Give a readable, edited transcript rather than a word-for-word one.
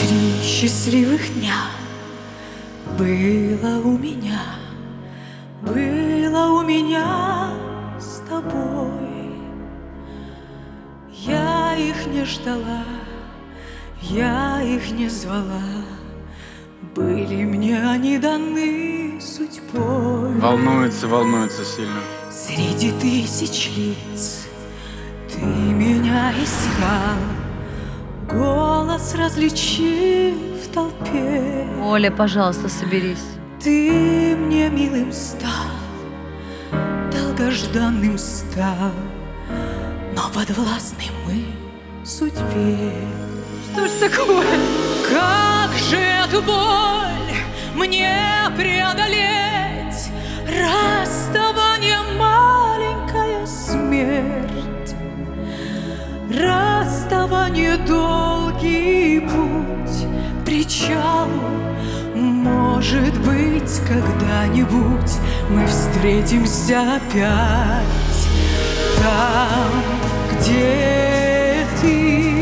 3 счастливых дня было у меня с тобой. Я их не ждала, я их не звала, были мне они даны судьбой. Волнуется сильно. Среди тысяч лиц ты меня искал, голос различив в толпе. Оля, пожалуйста, соберись. Ты мне милым стал, долгожданным стал, но подвластны мы судьбе. Что ж такое? Как же эту боль мне преодолеть? Расставание, маленькая смерть, расставание, долгий путь к причалу. Может быть, когда-нибудь мы встретимся опять там, где ты.